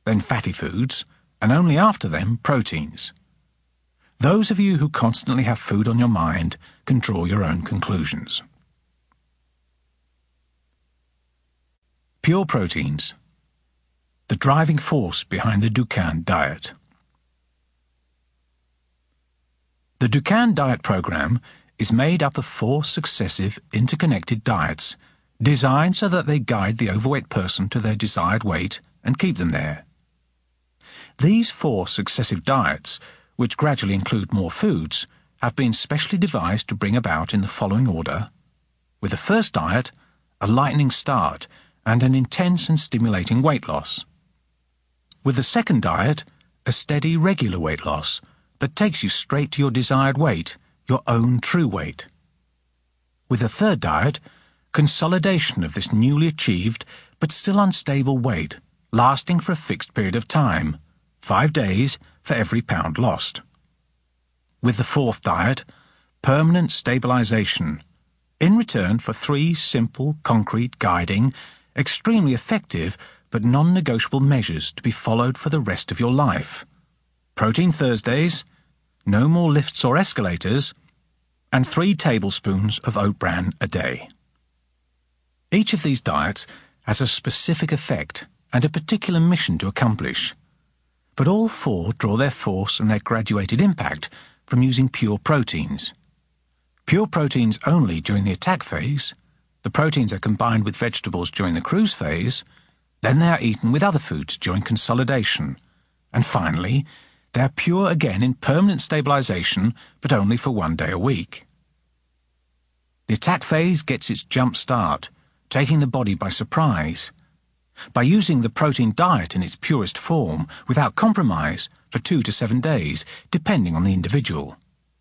then fatty foods, and only after them proteins. Those of you who constantly have food on your mind can draw your own conclusions. Pure proteins. The driving force behind the Dukan diet. The Dukan diet program is made up of 4 successive interconnected diets designed so that they guide the overweight person to their desired weight and keep them there. These 4 successive diets, which gradually include more foods, have been specially devised to bring about in the following order: with the first diet, a lightning start and an intense and stimulating weight loss. With the second diet, a steady, regular weight loss that takes you straight to your desired weight, your own true weight. With the third diet, consolidation of this newly achieved but still unstable weight, lasting for a fixed period of time, 5 days for every pound lost. With the fourth diet, permanent stabilization, in return for 3 simple, concrete, guiding, extremely effective but non-negotiable measures to be followed for the rest of your life. Protein Thursdays, no more lifts or escalators, and 3 tablespoons of oat bran a day. Each of these diets has a specific effect and a particular mission to accomplish, but all 4 draw their force and their graduated impact from using pure proteins. Pure proteins only during the attack phase, the proteins are combined with vegetables during the cruise phase, then they are eaten with other foods during consolidation, and finally, they are pure again in permanent stabilization, but only for 1 day a week. The attack phase gets its jump start, taking the body by surprise, by using the protein diet in its purest form, without compromise, for 2 to 7 days, depending on the individual.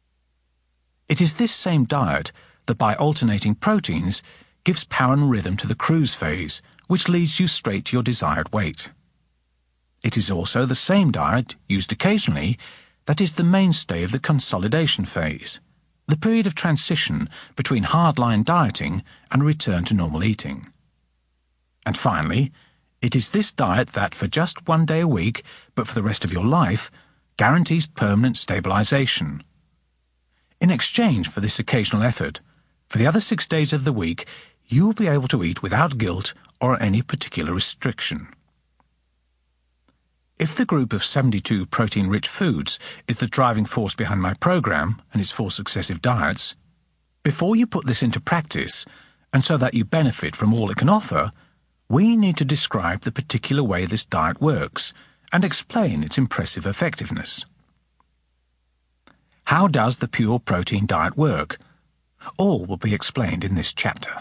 It is this same diet that, by alternating proteins, gives power and rhythm to the cruise phase, which leads you straight to your desired weight. It is also the same diet, used occasionally, that is the mainstay of the consolidation phase, the period of transition between hardline dieting and a return to normal eating. And finally, it is this diet that, for just 1 day a week, but for the rest of your life, guarantees permanent stabilization. In exchange for this occasional effort, for the other 6 days of the week, you will be able to eat without guilt or any particular restriction. If the group of 72 protein-rich foods is the driving force behind my program and its 4 successive diets, before you put this into practice, and so that you benefit from all it can offer, we need to describe the particular way this diet works and explain its impressive effectiveness. How does the pure protein diet work? All will be explained in this chapter.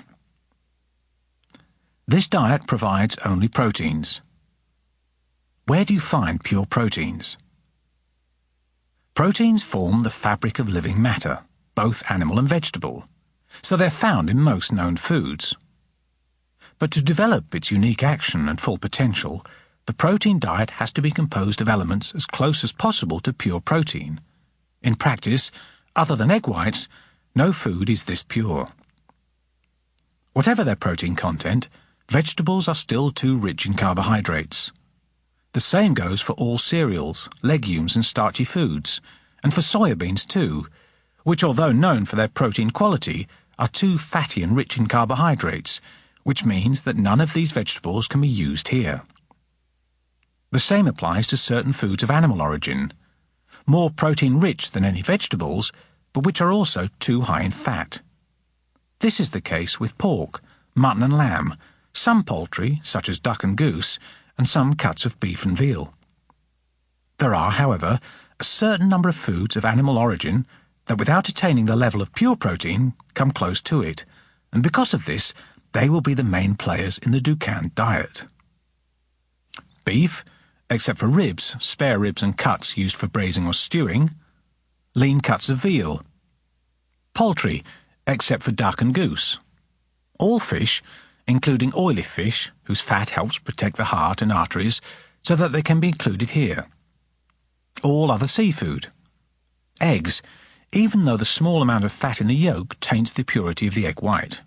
This diet provides only proteins. Where do you find pure proteins? Proteins form the fabric of living matter, both animal and vegetable, so they're found in most known foods. But to develop its unique action and full potential, the protein diet has to be composed of elements as close as possible to pure protein. In practice, other than egg whites, no food is this pure. Whatever their protein content, vegetables are still too rich in carbohydrates. The same goes for all cereals, legumes and starchy foods, and for soybeans too, which, although known for their protein quality, are too fatty and rich in carbohydrates, which means that none of these vegetables can be used here. The same applies to certain foods of animal origin, more protein-rich than any vegetables, but which are also too high in fat. This is the case with pork, mutton and lamb, some poultry, such as duck and goose, and some cuts of beef and veal. There are, however, a certain number of foods of animal origin that, without attaining the level of pure protein, come close to it, and because of this, they will be the main players in the Dukan diet. Beef, except for ribs, spare ribs and cuts used for braising or stewing. Lean cuts of veal. Poultry, except for duck and goose. All fish, including oily fish, whose fat helps protect the heart and arteries, so that they can be included here. All other seafood. Eggs, even though the small amount of fat in the yolk taints the purity of the egg white.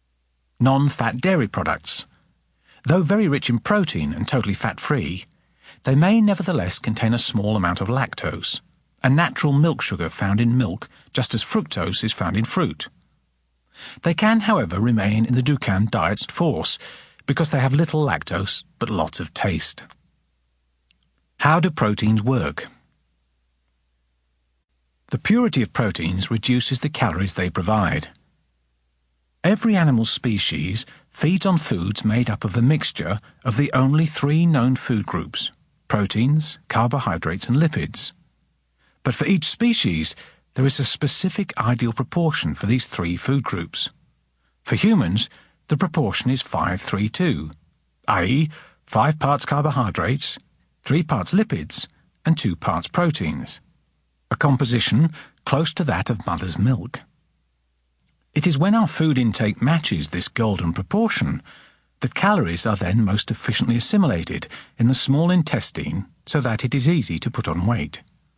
Non-fat dairy products. Though very rich in protein and totally fat-free, They may nevertheless contain a small amount of lactose, a natural milk sugar found in milk, just as fructose is found in fruit. They can, however, remain in the Dukan diet's force because they have little lactose but lots of taste. How do proteins work? The purity of proteins reduces the calories they provide. Every animal species feeds on foods made up of a mixture of the only 3 known food groups: proteins, carbohydrates, and lipids. But for each species, there is a specific ideal proportion for these 3 food groups. For humans, the proportion is 5-3-2, i.e., 5 parts carbohydrates, 3 parts lipids, and 2 parts proteins, a composition close to that of mother's milk. It is when our food intake matches this golden proportion that calories are then most efficiently assimilated in the small intestine so that it is easy to put on weight.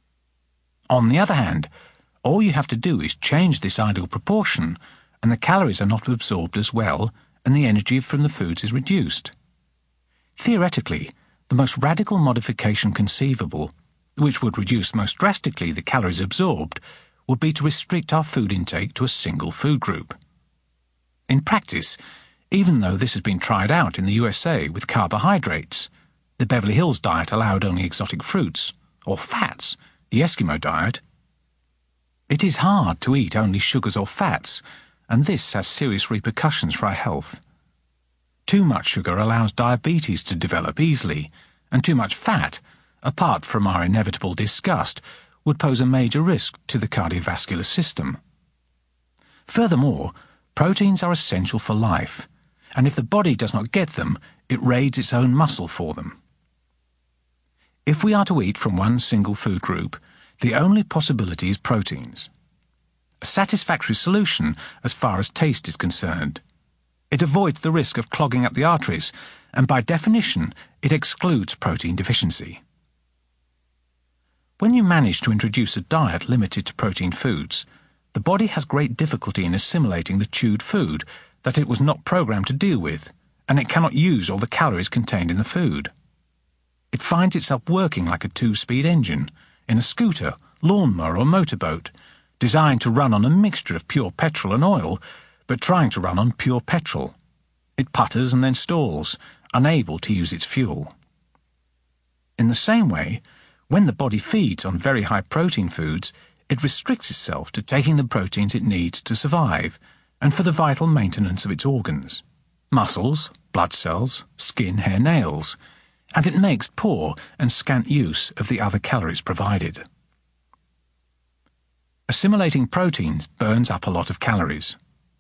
On the other hand, all you have to do is change this ideal proportion and the calories are not absorbed as well and the energy from the foods is reduced. Theoretically, the most radical modification conceivable, which would reduce most drastically the calories absorbed, would be to restrict our food intake to a single food group. In practice, even though this has been tried out in the USA with carbohydrates, the Beverly Hills diet allowed only exotic fruits, or fats, the Eskimo diet, it is hard to eat only sugars or fats, and this has serious repercussions for our health. Too much sugar allows diabetes to develop easily, and too much fat, apart from our inevitable disgust, would pose a major risk to the cardiovascular system. Furthermore, proteins are essential for life, and if the body does not get them, it raids its own muscle for them. If we are to eat from one single food group, the only possibility is proteins. A satisfactory solution as far as taste is concerned. It avoids the risk of clogging up the arteries, and by definition, it excludes protein deficiency. When you manage to introduce a diet limited to protein foods, the body has great difficulty in assimilating the chewed food that it was not programmed to deal with, and it cannot use all the calories contained in the food. It finds itself working like a 2-speed engine, in a scooter, lawnmower or motorboat, designed to run on a mixture of pure petrol and oil, but trying to run on pure petrol. It putters and then stalls, unable to use its fuel. In the same way, when the body feeds on very high protein foods, it restricts itself to taking the proteins it needs to survive and for the vital maintenance of its organs, muscles, blood cells, skin, hair, nails, and it makes poor and scant use of the other calories provided. Assimilating proteins burns up a lot of calories.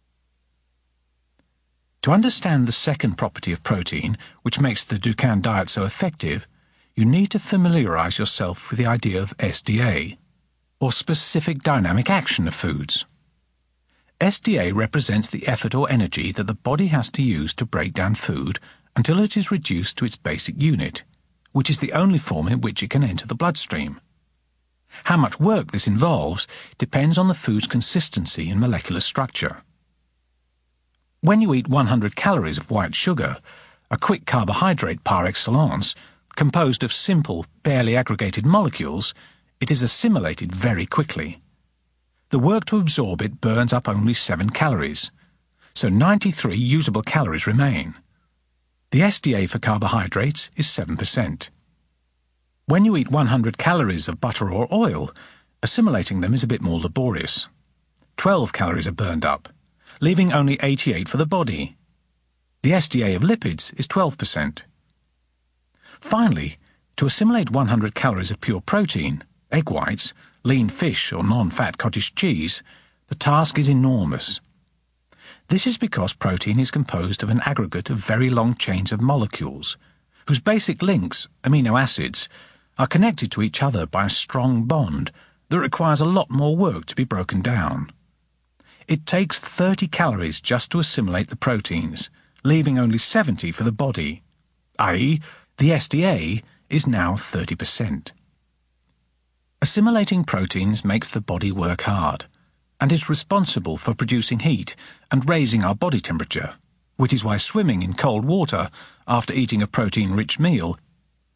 To understand the second property of protein, which makes the Dukan diet so effective, you need to familiarize yourself with the idea of SDA, or specific dynamic action of foods. SDA represents the effort or energy that the body has to use to break down food until it is reduced to its basic unit, which is the only form in which it can enter the bloodstream. How much work this involves depends on the food's consistency and molecular structure. When you eat 100 calories of white sugar, a quick carbohydrate par excellence, composed of simple, barely aggregated molecules, it is assimilated very quickly. The work to absorb it burns up only 7 calories, so 93 usable calories remain. The SDA for carbohydrates is 7%. When you eat 100 calories of butter or oil, assimilating them is a bit more laborious. 12 calories are burned up, leaving only 88 for the body. The SDA of lipids is 12%. Finally, to assimilate 100 calories of pure protein, egg whites, lean fish or non-fat cottage cheese, the task is enormous. This is because protein is composed of an aggregate of very long chains of molecules, whose basic links, amino acids, are connected to each other by a strong bond that requires a lot more work to be broken down. It takes 30 calories just to assimilate the proteins, leaving only 70 for the body, i.e., the SDA is now 30%. Assimilating proteins makes the body work hard, and is responsible for producing heat and raising our body temperature, which is why swimming in cold water after eating a protein-rich meal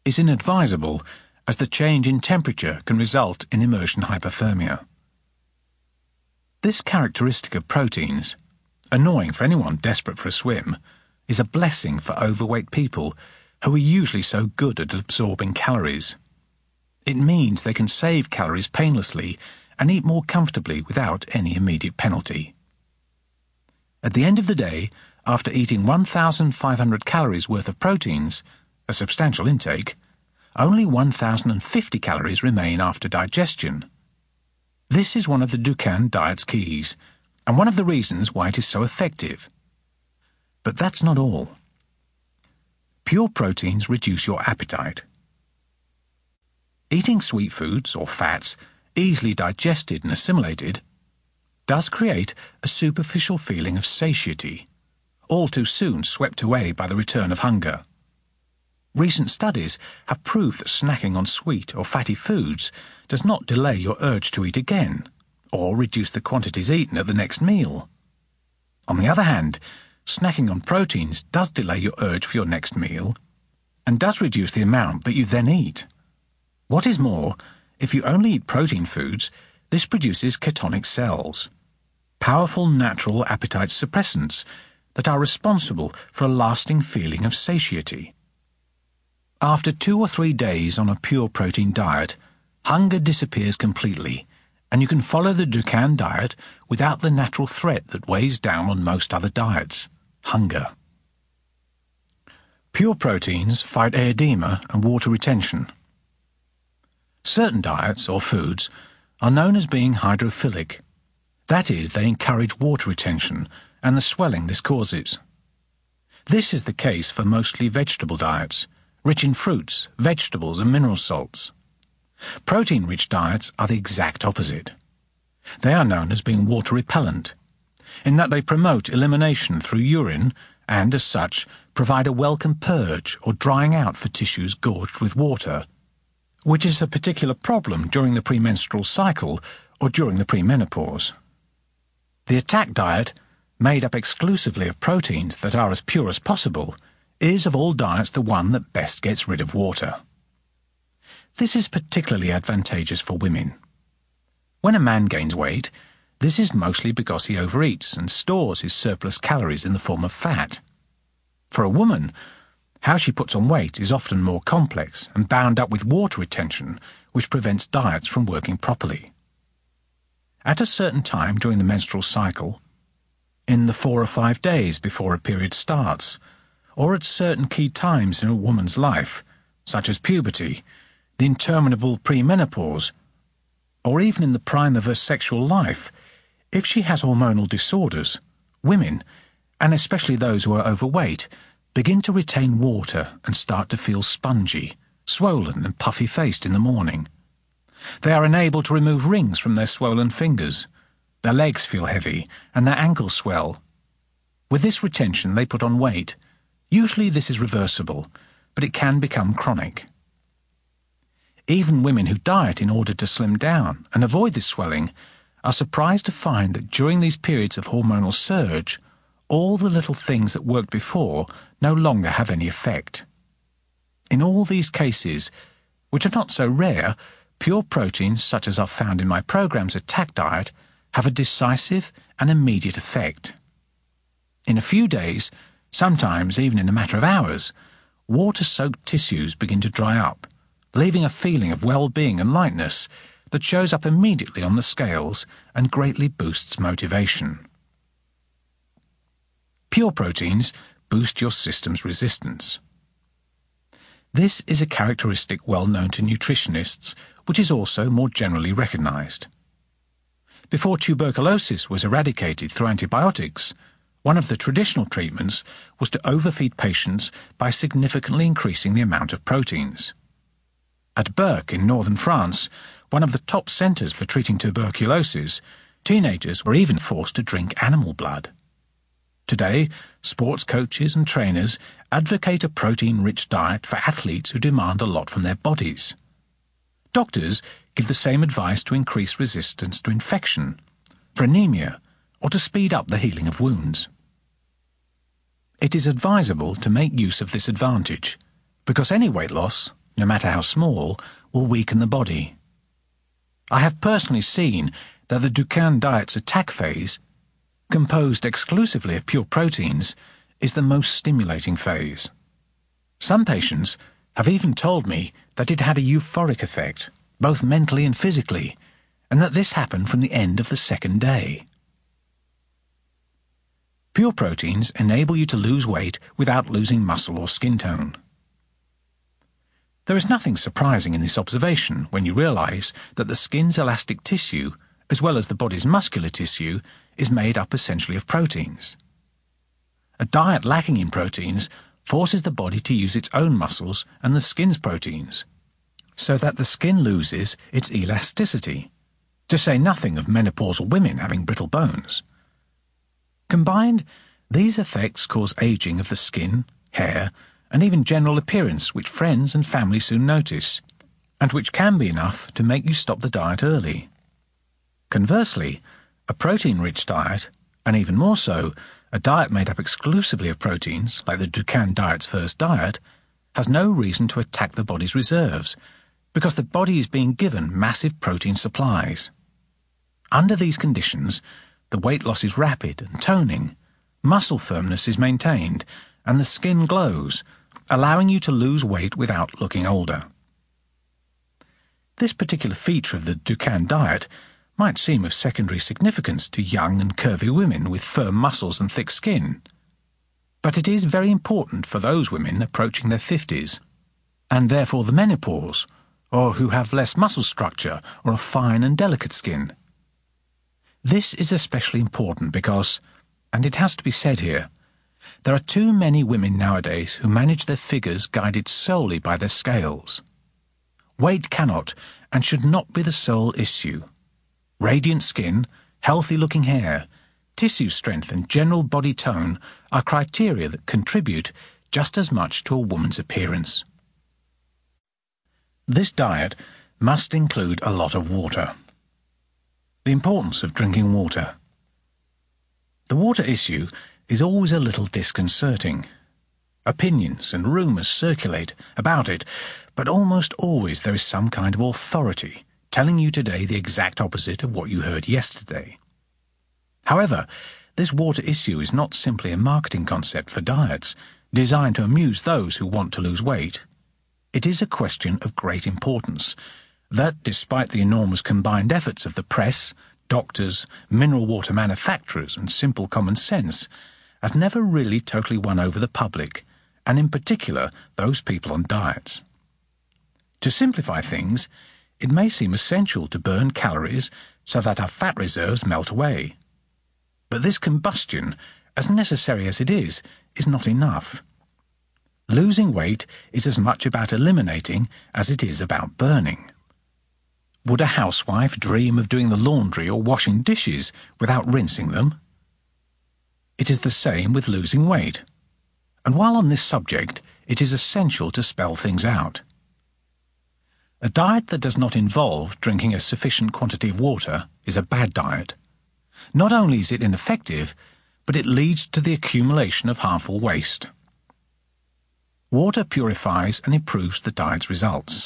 is inadvisable as the change in temperature can result in immersion hypothermia. This characteristic of proteins, annoying for anyone desperate for a swim, is a blessing for overweight people who are usually so good at absorbing calories. It means they can save calories painlessly and eat more comfortably without any immediate penalty. At the end of the day, after eating 1,500 calories worth of proteins, a substantial intake, only 1,050 calories remain after digestion. This is one of the Dukan diet's keys, and one of the reasons why it is so effective. But that's not all. Pure proteins reduce your appetite. Eating sweet foods or fats, easily digested and assimilated, does create a superficial feeling of satiety, all too soon swept away by the return of hunger. Recent studies have proved that snacking on sweet or fatty foods does not delay your urge to eat again, or reduce the quantities eaten at the next meal. On the other hand, snacking on proteins does delay your urge for your next meal, and does reduce the amount that you then eat. What is more, if you only eat protein foods, this produces ketonic cells, powerful natural appetite suppressants that are responsible for a lasting feeling of satiety. After 2 or 3 days on a pure protein diet, hunger disappears completely, and you can follow the Dukan diet without the natural threat that weighs down on most other diets: hunger. Pure proteins fight edema and water retention. Certain diets, or foods, are known as being hydrophilic. That is, they encourage water retention and the swelling this causes. This is the case for mostly vegetable diets, rich in fruits, vegetables and mineral salts. Protein-rich diets are the exact opposite. They are known as being water repellent, in that they promote elimination through urine and, as such, provide a welcome purge or drying out for tissues gorged with water, which is a particular problem during the premenstrual cycle or during the premenopause. The attack diet, made up exclusively of proteins that are as pure as possible, is of all diets the one that best gets rid of water. This is particularly advantageous for women. When a man gains weight, this is mostly because he overeats and stores his surplus calories in the form of fat. For a woman, how she puts on weight is often more complex and bound up with water retention, which prevents diets from working properly. At a certain time during the menstrual cycle, in the 4 or 5 days before a period starts, or at certain key times in a woman's life, such as puberty, the interminable premenopause, or even in the prime of her sexual life, if she has hormonal disorders, women, and especially those who are overweight, begin to retain water and start to feel spongy, swollen and puffy-faced in the morning. They are unable to remove rings from their swollen fingers. Their legs feel heavy and their ankles swell. With this retention they put on weight. Usually this is reversible, but it can become chronic. Even women who diet in order to slim down and avoid this swelling are surprised to find that during these periods of hormonal surge, all the little things that worked before no longer have any effect. In all these cases, which are not so rare, pure proteins such as are found in my program's attack diet have a decisive and immediate effect. In a few days, sometimes even in a matter of hours, water-soaked tissues begin to dry up, leaving a feeling of well-being and lightness that shows up immediately on the scales and greatly boosts motivation. Pure proteins boost your system's resistance. This is a characteristic well known to nutritionists, which is also more generally recognized. Before tuberculosis was eradicated through antibiotics, one of the traditional treatments was to overfeed patients by significantly increasing the amount of proteins. At Berck in northern France, one of the top centres for treating tuberculosis, teenagers were even forced to drink animal blood. Today, sports coaches and trainers advocate a protein-rich diet for athletes who demand a lot from their bodies. Doctors give the same advice to increase resistance to infection, for anemia, or to speed up the healing of wounds. It is advisable to make use of this advantage, because any weight loss, no matter how small, will weaken the body. I have personally seen that the Dukan diet's attack phase, composed exclusively of pure proteins, is the most stimulating phase. Some patients have even told me that it had a euphoric effect, both mentally and physically, and that this happened from the end of the second day. Pure proteins enable you to lose weight without losing muscle or skin tone. There is nothing surprising in this observation when you realize that the skin's elastic tissue, as well as the body's muscular tissue, is made up essentially of proteins. A diet lacking in proteins forces the body to use its own muscles and the skin's proteins, so that the skin loses its elasticity, to say nothing of menopausal women having brittle bones. Combined, these effects cause aging of the skin, hair, and even general appearance, which friends and family soon notice, and which can be enough to make you stop the diet early. Conversely, a protein-rich diet, and even more so, a diet made up exclusively of proteins, like the Dukan diet's first diet, has no reason to attack the body's reserves, because the body is being given massive protein supplies. Under these conditions, the weight loss is rapid and toning, muscle firmness is maintained, and the skin glows, allowing you to lose weight without looking older. This particular feature of the Dukan diet might seem of secondary significance to young and curvy women with firm muscles and thick skin, but it is very important for those women approaching their 50s, and therefore the menopause, or who have less muscle structure or a fine and delicate skin. This is especially important because, and it has to be said here, there are too many women nowadays who manage their figures guided solely by their scales. Weight cannot and should not be the sole issue. Radiant skin, healthy-looking hair, tissue strength and general body tone are criteria that contribute just as much to a woman's appearance. This diet must include a lot of water. The importance of drinking water. The water issue is always a little disconcerting. Opinions and rumours circulate about it, but almost always there is some kind of authority telling you today the exact opposite of what you heard yesterday. However, this water issue is not simply a marketing concept for diets designed to amuse those who want to lose weight. It is a question of great importance that, despite the enormous combined efforts of the press, doctors, mineral water manufacturers, and simple common sense, has never really totally won over the public, and in particular those people on diets. To simplify things, it may seem essential to burn calories so that our fat reserves melt away. But this combustion, as necessary as it is not enough. Losing weight is as much about eliminating as it is about burning. Would a housewife dream of doing the laundry or washing dishes without rinsing them? It is the same with losing weight. And while on this subject, it is essential to spell things out. A diet that does not involve drinking a sufficient quantity of water is a bad diet. Not only is it ineffective, but it leads to the accumulation of harmful waste. Water purifies and improves the diet's results.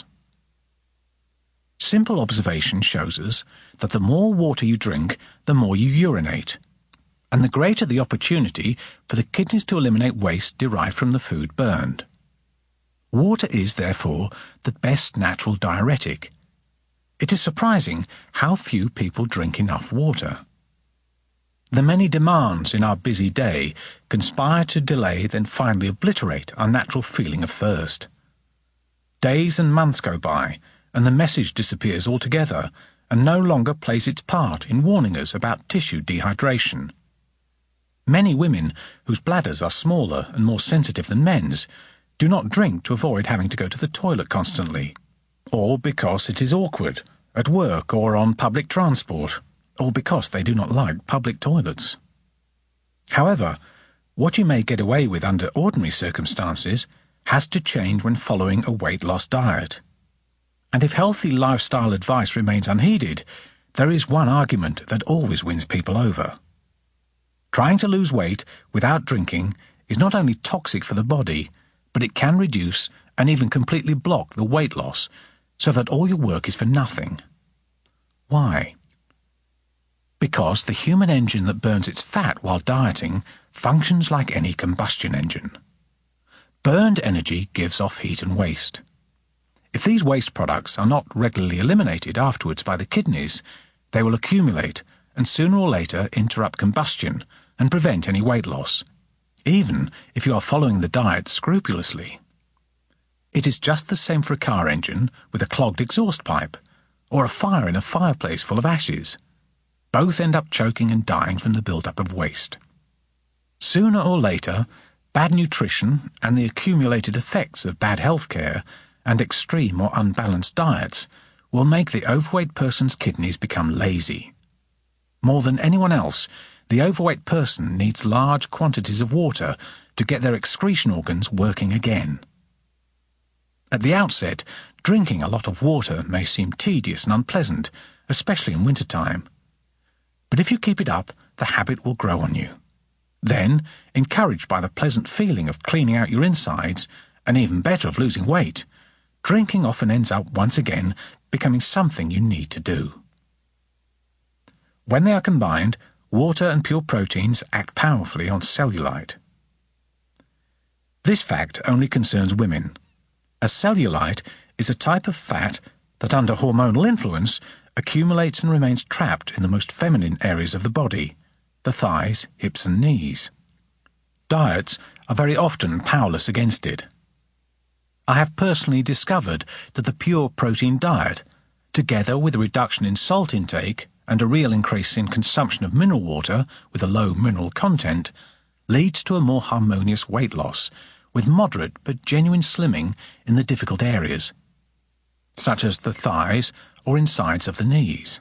Simple observation shows us that the more water you drink, the more you urinate, and the greater the opportunity for the kidneys to eliminate waste derived from the food burned. Water is, therefore, the best natural diuretic. It is surprising how few people drink enough water. The many demands in our busy day conspire to delay, then finally obliterate our natural feeling of thirst. Days and months go by, and the message disappears altogether and no longer plays its part in warning us about tissue dehydration. Many women, whose bladders are smaller and more sensitive than men's, do not drink to avoid having to go to the toilet constantly, or because it is awkward, at work or on public transport, or because they do not like public toilets. However, what you may get away with under ordinary circumstances has to change when following a weight loss diet. And if healthy lifestyle advice remains unheeded, there is one argument that always wins people over. Trying to lose weight without drinking is not only toxic for the body, but it can reduce and even completely block the weight loss, so that all your work is for nothing. Why? Because the human engine that burns its fat while dieting functions like any combustion engine. Burned energy gives off heat and waste. If these waste products are not regularly eliminated afterwards by the kidneys, they will accumulate and sooner or later interrupt combustion and prevent any weight loss, even if you are following the diet scrupulously. It is just the same for a car engine with a clogged exhaust pipe, or a fire in a fireplace full of ashes. Both end up choking and dying from the build-up of waste. Sooner or later, bad nutrition and the accumulated effects of bad health care and extreme or unbalanced diets will make the overweight person's kidneys become lazy. More than anyone else, the overweight person needs large quantities of water to get their excretion organs working again. At the outset, drinking a lot of water may seem tedious and unpleasant, especially in wintertime. But if you keep it up, the habit will grow on you. Then, encouraged by the pleasant feeling of cleaning out your insides, and even better of losing weight, drinking often ends up once again becoming something you need to do. When they are combined, water and pure proteins act powerfully on cellulite. This fact only concerns women, as cellulite is a type of fat that under hormonal influence accumulates and remains trapped in the most feminine areas of the body, the thighs, hips and knees. Diets are very often powerless against it. I have personally discovered that the pure protein diet, together with a reduction in salt intake and a real increase in consumption of mineral water with a low mineral content, leads to a more harmonious weight loss, with moderate but genuine slimming in the difficult areas, such as the thighs or insides of the knees.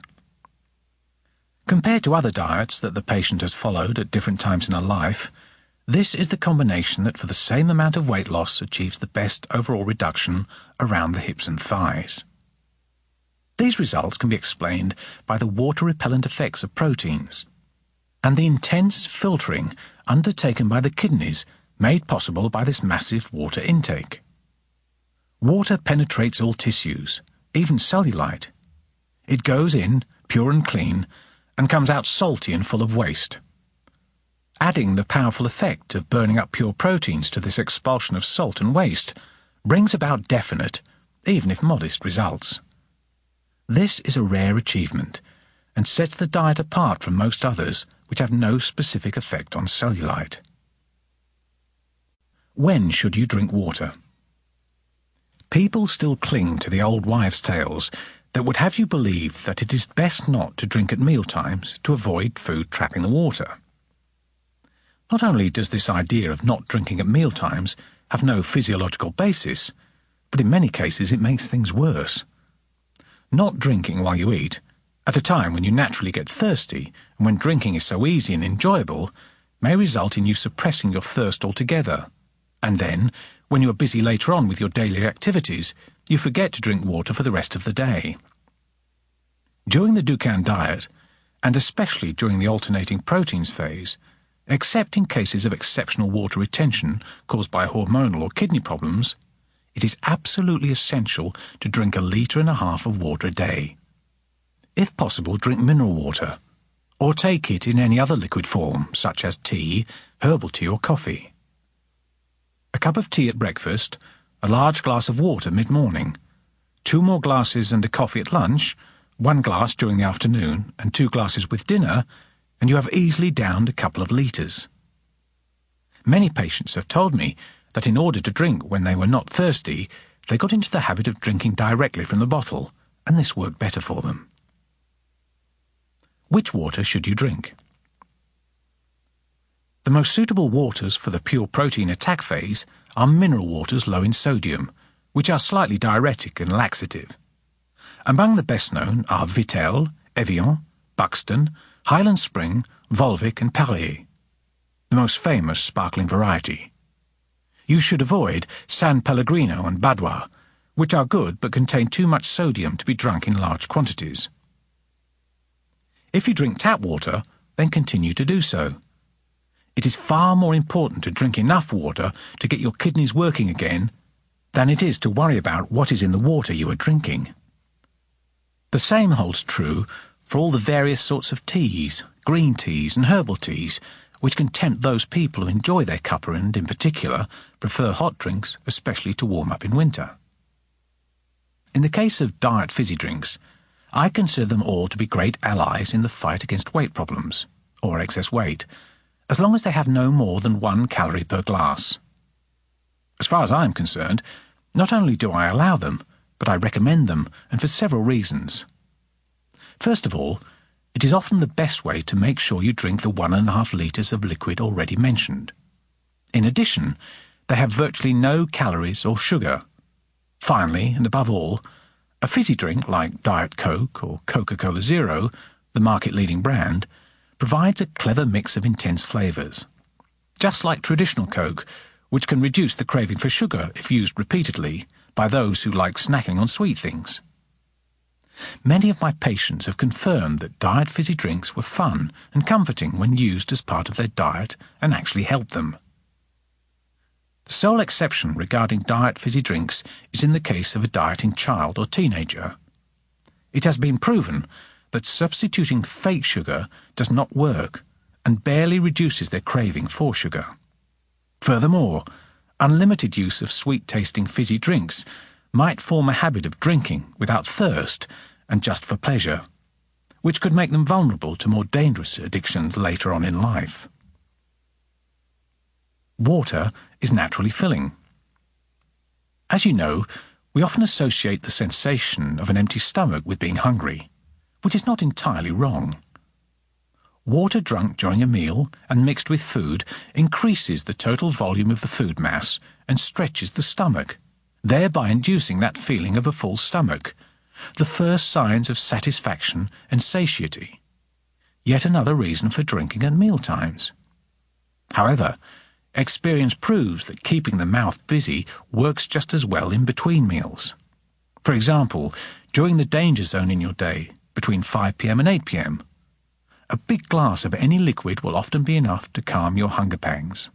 Compared to other diets that the patient has followed at different times in her life, this is the combination that for the same amount of weight loss achieves the best overall reduction around the hips and thighs. These results can be explained by the water-repellent effects of proteins and the intense filtering undertaken by the kidneys made possible by this massive water intake. Water penetrates all tissues, even cellulite. It goes in, pure and clean, and comes out salty and full of waste. Adding the powerful effect of burning up pure proteins to this expulsion of salt and waste brings about definite, even if modest, results. This is a rare achievement, and sets the diet apart from most others which have no specific effect on cellulite. When should you drink water? People still cling to the old wives' tales that would have you believe that it is best not to drink at mealtimes to avoid food trapping the water. Not only does this idea of not drinking at mealtimes have no physiological basis, but in many cases it makes things worse. Not drinking while you eat, at a time when you naturally get thirsty and when drinking is so easy and enjoyable, may result in you suppressing your thirst altogether. And then, when you are busy later on with your daily activities, you forget to drink water for the rest of the day. During the Dukan diet, and especially during the alternating proteins phase, except in cases of exceptional water retention caused by hormonal or kidney problems, it is absolutely essential to drink 1.5 liters of water a day. If possible, drink mineral water, or take it in any other liquid form, such as tea, herbal tea or coffee. A cup of tea at breakfast, a large glass of water mid-morning, 2 more glasses and a coffee at lunch, 1 glass during the afternoon and 2 glasses with dinner, and you have easily downed a couple of litres. Many patients have told me that in order to drink when they were not thirsty, they got into the habit of drinking directly from the bottle, and this worked better for them. Which water should you drink? The most suitable waters for the pure protein attack phase are mineral waters low in sodium, which are slightly diuretic and laxative. Among the best known are Vittel, Evian, Buxton, Highland Spring, Volvic and Perrier, the most famous sparkling variety. You should avoid San Pellegrino and Badois, which are good but contain too much sodium to be drunk in large quantities. If you drink tap water, then continue to do so. It is far more important to drink enough water to get your kidneys working again than it is to worry about what is in the water you are drinking. The same holds true for all the various sorts of teas, green teas and herbal teas, which can tempt those people who enjoy their cuppa and, in particular, prefer hot drinks, especially to warm up in winter. In the case of diet fizzy drinks, I consider them all to be great allies in the fight against weight problems, or excess weight, as long as they have no more than 1 calorie per glass. As far as I am concerned, not only do I allow them, but I recommend them, and for several reasons. First of all, it is often the best way to make sure you drink the 1.5 litres of liquid already mentioned. In addition, they have virtually no calories or sugar. Finally, and above all, a fizzy drink like Diet Coke or Coca-Cola Zero, the market-leading brand, provides a clever mix of intense flavours. Just like traditional Coke, which can reduce the craving for sugar if used repeatedly by those who like snacking on sweet things. Many of my patients have confirmed that diet fizzy drinks were fun and comforting when used as part of their diet and actually helped them. The sole exception regarding diet fizzy drinks is in the case of a dieting child or teenager. It has been proven that substituting fake sugar does not work and barely reduces their craving for sugar. Furthermore, unlimited use of sweet-tasting fizzy drinks might form a habit of drinking without thirst and just for pleasure, which could make them vulnerable to more dangerous addictions later on in life. Water is naturally filling. As you know, we often associate the sensation of an empty stomach with being hungry, which is not entirely wrong. Water drunk during a meal and mixed with food increases the total volume of the food mass and stretches the stomach, thereby inducing that feeling of a full stomach, the first signs of satisfaction and satiety. Yet another reason for drinking at mealtimes. However, experience proves that keeping the mouth busy works just as well in between meals. For example, during the danger zone in your day, between 5 p.m. and 8 p.m., a big glass of any liquid will often be enough to calm your hunger pangs.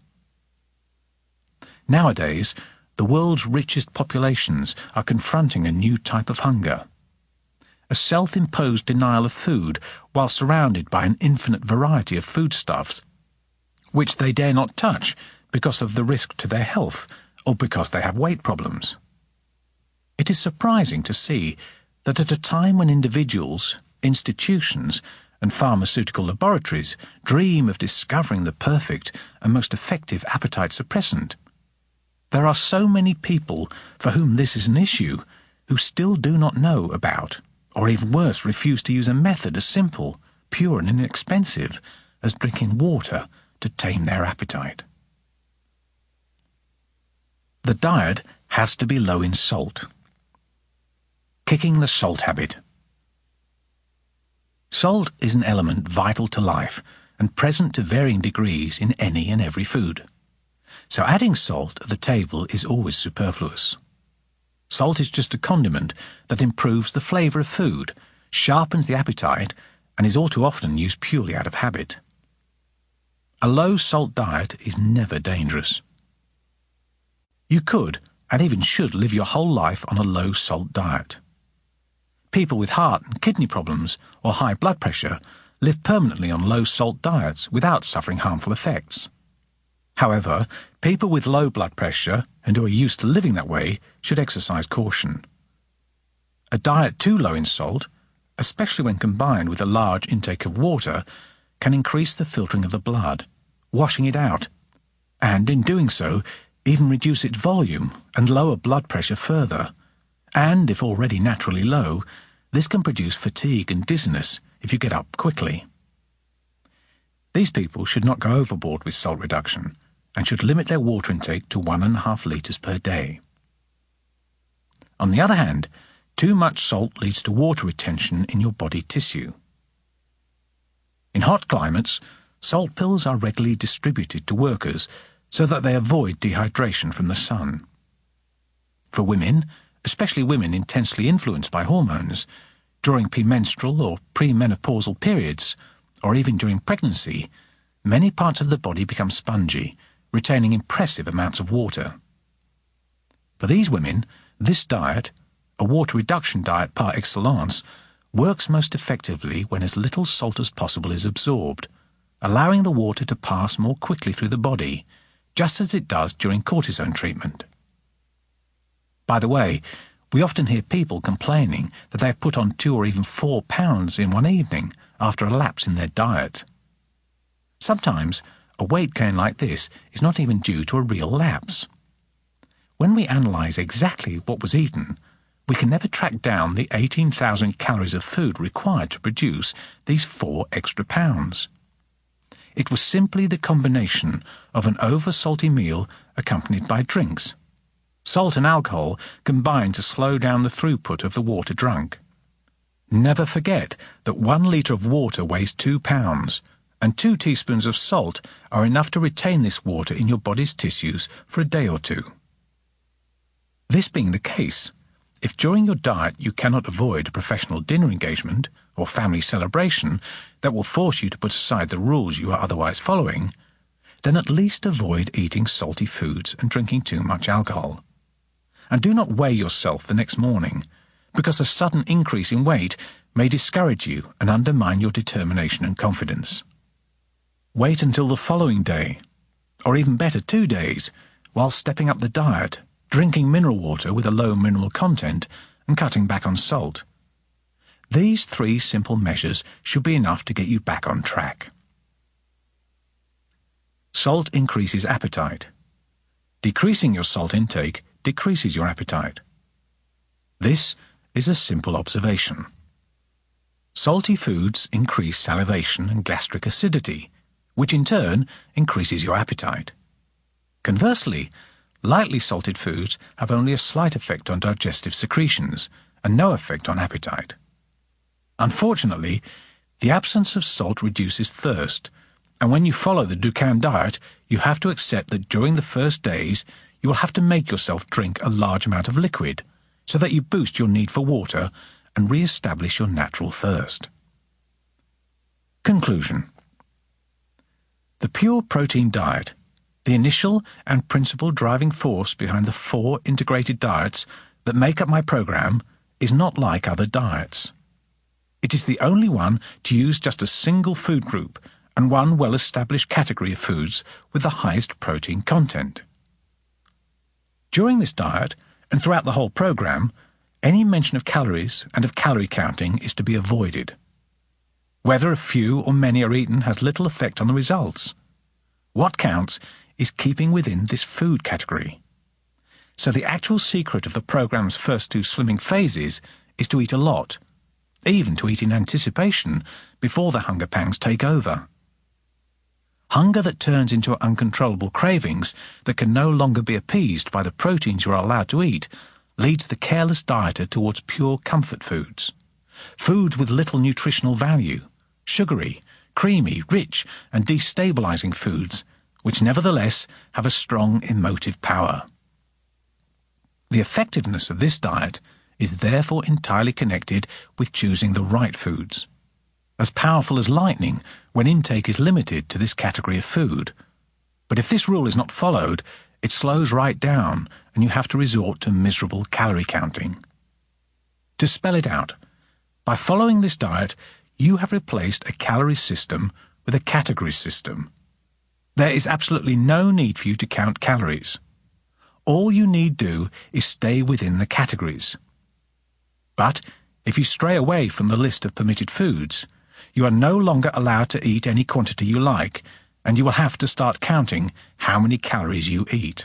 Nowadays, the world's richest populations are confronting a new type of hunger. A self-imposed denial of food while surrounded by an infinite variety of foodstuffs, which they dare not touch because of the risk to their health or because they have weight problems. It is surprising to see that at a time when individuals, institutions, and pharmaceutical laboratories dream of discovering the perfect and most effective appetite suppressant, there are so many people for whom this is an issue who still do not know about, or even worse, refuse to use a method as simple, pure and inexpensive as drinking water to tame their appetite. The diet has to be low in salt. Kicking the salt habit. Salt is an element vital to life and present to varying degrees in any and every food. So adding salt at the table is always superfluous. Salt is just a condiment that improves the flavour of food, sharpens the appetite, and is all too often used purely out of habit. A low-salt diet is never dangerous. You could, and even should, live your whole life on a low-salt diet. People with heart and kidney problems or high blood pressure live permanently on low-salt diets without suffering harmful effects. However, people with low blood pressure and who are used to living that way should exercise caution. A diet too low in salt, especially when combined with a large intake of water, can increase the filtering of the blood, washing it out, and in doing so, even reduce its volume and lower blood pressure further. And, if already naturally low, this can produce fatigue and dizziness if you get up quickly. These people should not go overboard with salt reduction and should limit their water intake to 1.5 litres per day. On the other hand, too much salt leads to water retention in your body tissue. In hot climates, salt pills are regularly distributed to workers so that they avoid dehydration from the sun. For women, especially women intensely influenced by hormones, during premenstrual or premenopausal periods, or even during pregnancy, many parts of the body become spongy, retaining impressive amounts of water. For these women, this diet, a water reduction diet par excellence, works most effectively when as little salt as possible is absorbed, allowing the water to pass more quickly through the body, just as it does during cortisone treatment. By the way, we often hear people complaining that they have put on 2 or even 4 pounds in one evening after a lapse in their diet. Sometimes a weight gain like this is not even due to a real lapse. When we analyse exactly what was eaten, we can never track down the 18,000 calories of food required to produce these 4 extra pounds. It was simply the combination of an over-salty meal accompanied by drinks. Salt and alcohol combine to slow down the throughput of the water drunk. Never forget that 1 litre of water weighs 2 pounds, and 2 teaspoons of salt are enough to retain this water in your body's tissues for a day or 2. This being the case, if during your diet you cannot avoid a professional dinner engagement or family celebration that will force you to put aside the rules you are otherwise following, then at least avoid eating salty foods and drinking too much alcohol. And do not weigh yourself the next morning, because a sudden increase in weight may discourage you and undermine your determination and confidence. Wait until the following day, or even better 2 days, while stepping up the diet, drinking mineral water with a low mineral content and cutting back on salt. These 3 simple measures should be enough to get you back on track. Salt increases appetite. Decreasing your salt intake decreases your appetite. This is a simple observation. Salty foods increase salivation and gastric acidity, which in turn increases your appetite. Conversely, lightly salted foods have only a slight effect on digestive secretions and no effect on appetite. Unfortunately, the absence of salt reduces thirst, and when you follow the Dukan diet, you have to accept that during the first days you will have to make yourself drink a large amount of liquid so that you boost your need for water and re-establish your natural thirst. Conclusion. The pure protein diet, the initial and principal driving force behind the 4 integrated diets that make up my program, is not like other diets. It is the only one to use just a single food group and one well-established category of foods with the highest protein content. During this diet, and throughout the whole program, any mention of calories and of calorie counting is to be avoided. Whether a few or many are eaten has little effect on the results. What counts is keeping within this food category. So the actual secret of the program's first 2 slimming phases is to eat a lot, even to eat in anticipation before the hunger pangs take over. Hunger that turns into uncontrollable cravings that can no longer be appeased by the proteins you are allowed to eat leads the careless dieter towards pure comfort foods. Foods with little nutritional value, sugary, creamy, rich and destabilizing foods, which nevertheless have a strong emotive power. The effectiveness of this diet is therefore entirely connected with choosing the right foods. As powerful as lightning when intake is limited to this category of food. But if this rule is not followed, it slows right down and you have to resort to miserable calorie counting. To spell it out, by following this diet, you have replaced a calorie system with a category system. There is absolutely no need for you to count calories. All you need do is stay within the categories. But if you stray away from the list of permitted foods, you are no longer allowed to eat any quantity you like, and you will have to start counting how many calories you eat.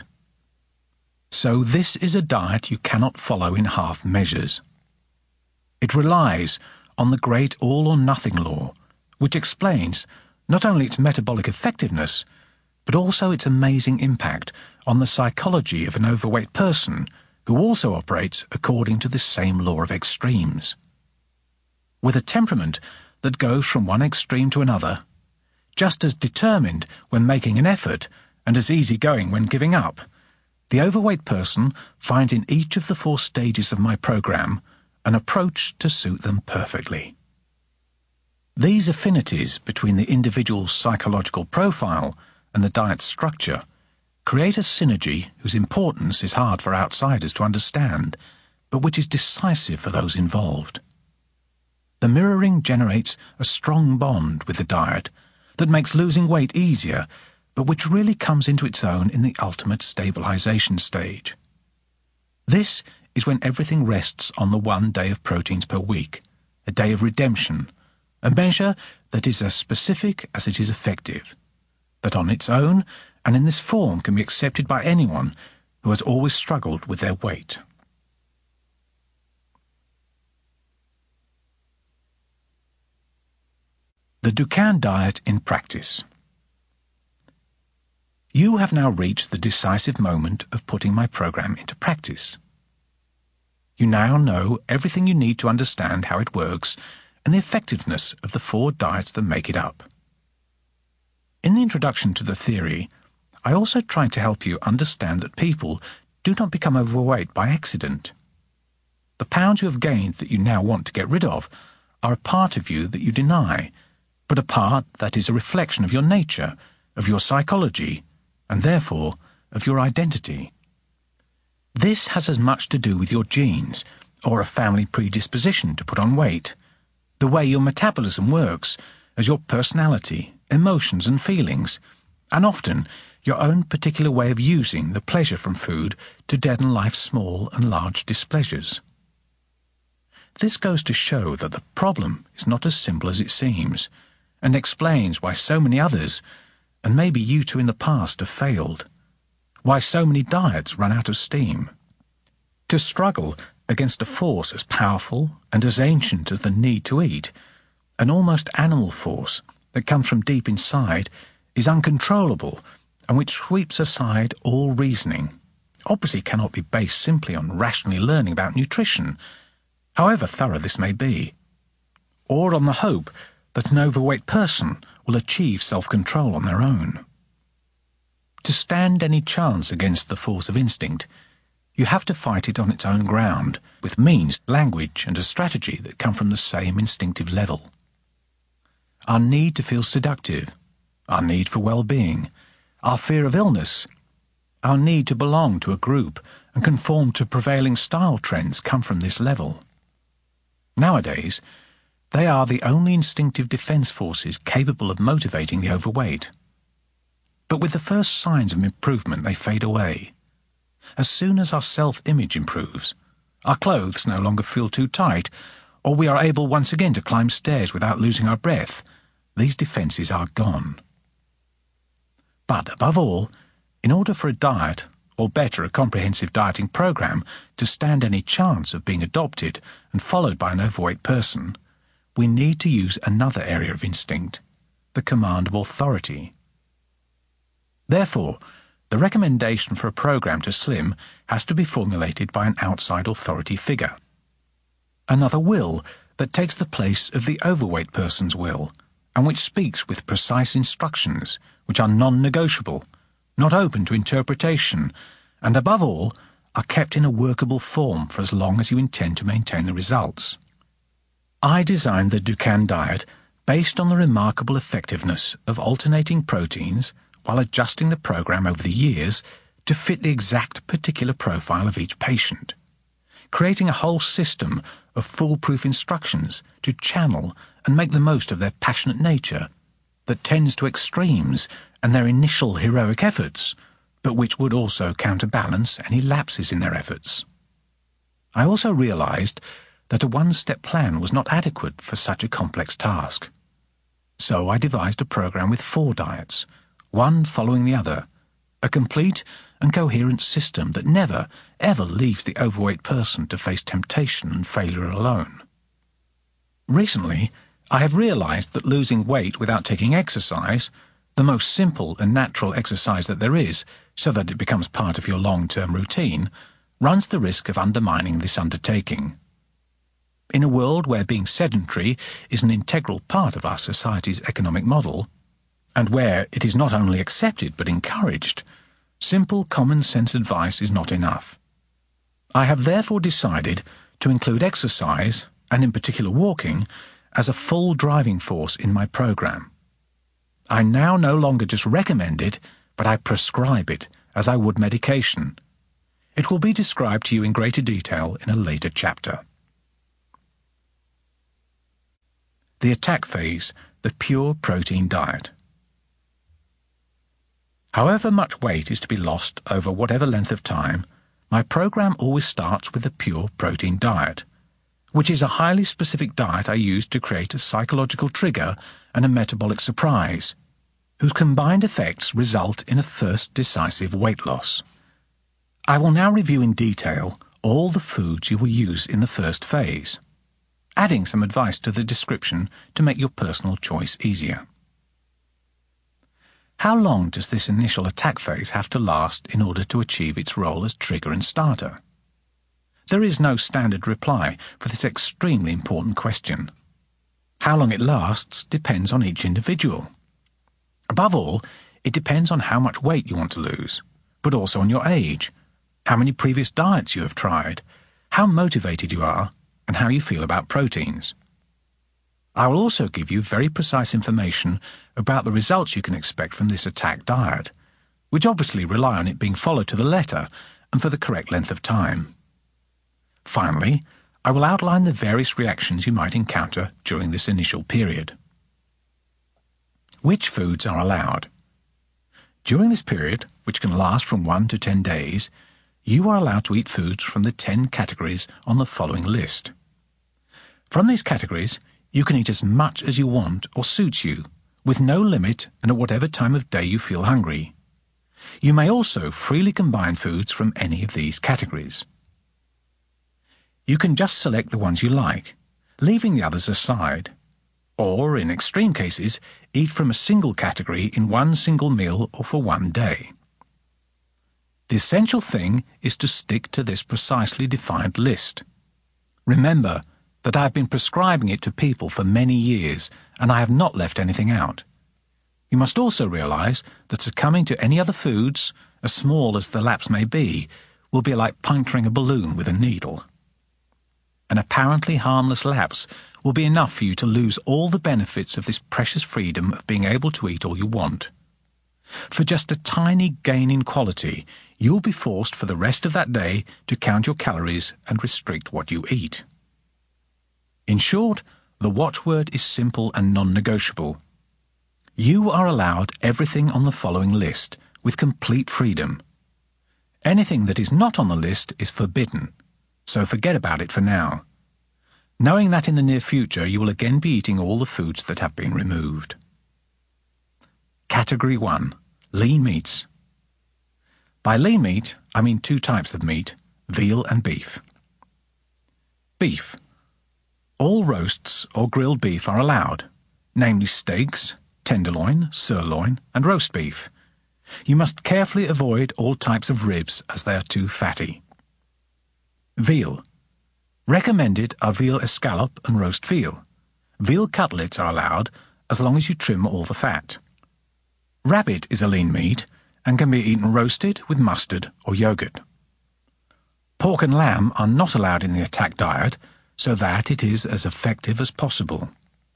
So this is a diet you cannot follow in half measures. It relies on the great all-or-nothing law, which explains not only its metabolic effectiveness, but also its amazing impact on the psychology of an overweight person who also operates according to the same law of extremes. With a temperament that goes from one extreme to another, just as determined when making an effort and as easygoing when giving up, the overweight person finds in each of the 4 stages of my program an approach to suit them perfectly. These affinities between the individual's psychological profile and the diet structure create a synergy whose importance is hard for outsiders to understand, but which is decisive for those involved. The mirroring generates a strong bond with the diet that makes losing weight easier, but which really comes into its own in the ultimate stabilization stage. This is when everything rests on the 1 day of proteins per week, a day of redemption, a measure that is as specific as it is effective, that on its own and in this form can be accepted by anyone who has always struggled with their weight. The Dukan diet in practice. You have now reached the decisive moment of putting my program into practice. You now know everything you need to understand how it works and the effectiveness of the 4 diets that make it up. In the introduction to the theory, I also tried to help you understand that people do not become overweight by accident. The pounds you have gained that you now want to get rid of are a part of you that you deny, but a part that is a reflection of your nature, of your psychology, and therefore of your identity. This has as much to do with your genes, or a family predisposition to put on weight, the way your metabolism works, as your personality, emotions and feelings, and often your own particular way of using the pleasure from food to deaden life's small and large displeasures. This goes to show that the problem is not as simple as it seems, and explains why so many others, and maybe you too in the past, have failed, why so many diets run out of steam. To struggle against a force as powerful and as ancient as the need to eat, an almost animal force that comes from deep inside, is uncontrollable and which sweeps aside all reasoning, obviously cannot be based simply on rationally learning about nutrition, however thorough this may be, or on the hope that an overweight person will achieve self-control on their own. To stand any chance against the force of instinct, you have to fight it on its own ground, with means, language, and a strategy that come from the same instinctive level. Our need to feel seductive, our need for well-being, our fear of illness, our need to belong to a group and conform to prevailing style trends come from this level. Nowadays, they are the only instinctive defense forces capable of motivating the overweight. But with the first signs of improvement, they fade away. As soon as our self-image improves, our clothes no longer feel too tight, or we are able once again to climb stairs without losing our breath, these defenses are gone. But above all, in order for a diet, or better, a comprehensive dieting program, to stand any chance of being adopted and followed by an overweight person, we need to use another area of instinct, the command of authority. Therefore, the recommendation for a program to slim has to be formulated by an outside authority figure. Another will that takes the place of the overweight person's will, and which speaks with precise instructions, which are non-negotiable, not open to interpretation, and above all, are kept in a workable form for as long as you intend to maintain the results. I designed the Dukan diet based on the remarkable effectiveness of alternating proteins while adjusting the program over the years to fit the exact particular profile of each patient, creating a whole system of foolproof instructions to channel and make the most of their passionate nature that tends to extremes and their initial heroic efforts, but which would also counterbalance any lapses in their efforts. I also realized that a one-step plan was not adequate for such a complex task. So I devised a program with 4 diets, one following the other, a complete and coherent system that never, ever leaves the overweight person to face temptation and failure alone. Recently, I have realized that losing weight without taking exercise, the most simple and natural exercise that there is, so that it becomes part of your long-term routine, runs the risk of undermining this undertaking. In a world where being sedentary is an integral part of our society's economic model, and where it is not only accepted but encouraged, simple common-sense advice is not enough. I have therefore decided to include exercise, and in particular walking, as a full driving force in my program. I now no longer just recommend it, but I prescribe it as I would medication. It will be described to you in greater detail in a later chapter. The attack phase, the pure protein diet. However much weight is to be lost over whatever length of time, my program always starts with a pure protein diet, which is a highly specific diet I use to create a psychological trigger and a metabolic surprise, whose combined effects result in a first decisive weight loss. I will now review in detail all the foods you will use in the first phase, adding some advice to the description to make your personal choice easier. How long does this initial attack phase have to last in order to achieve its role as trigger and starter? There is no standard reply for this extremely important question. How long it lasts depends on each individual. Above all, it depends on how much weight you want to lose, but also on your age, how many previous diets you have tried, how motivated you are, and how you feel about proteins. I will also give you very precise information about the results you can expect from this attack diet, which obviously rely on it being followed to the letter and for the correct length of time. Finally, I will outline the various reactions you might encounter during this initial period. Which foods are allowed? During this period, which can last from 1 to 10 days, you are allowed to eat foods from the 10 categories on the following list. From these categories, you can eat as much as you want or suits you, with no limit and at whatever time of day you feel hungry. You may also freely combine foods from any of these categories. You can just select the ones you like, leaving the others aside, or, in extreme cases, eat from a single category in one single meal or for one day. The essential thing is to stick to this precisely defined list. Remember that I have been prescribing it to people for many years, and I have not left anything out. You must also realize that succumbing to any other foods, as small as the lapse may be, will be like puncturing a balloon with a needle. An apparently harmless lapse will be enough for you to lose all the benefits of this precious freedom of being able to eat all you want. For just a tiny gain in quality, you'll be forced for the rest of that day to count your calories and restrict what you eat. In short, the watchword is simple and non-negotiable. You are allowed everything on the following list, with complete freedom. Anything that is not on the list is forbidden, so forget about it for now, knowing that in the near future you will again be eating all the foods that have been removed. Category 1. Lean meats. By lean meat, I mean 2 types of meat, veal and beef. Beef. All roasts or grilled beef are allowed, namely steaks, tenderloin, sirloin, and roast beef. You must carefully avoid all types of ribs as they are too fatty. Veal. Recommended are veal escalope and roast veal. Veal cutlets are allowed as long as you trim all the fat. Rabbit is a lean meat and can be eaten roasted with mustard or yogurt. Pork and lamb are not allowed in the attack diet, so that it is as effective as possible.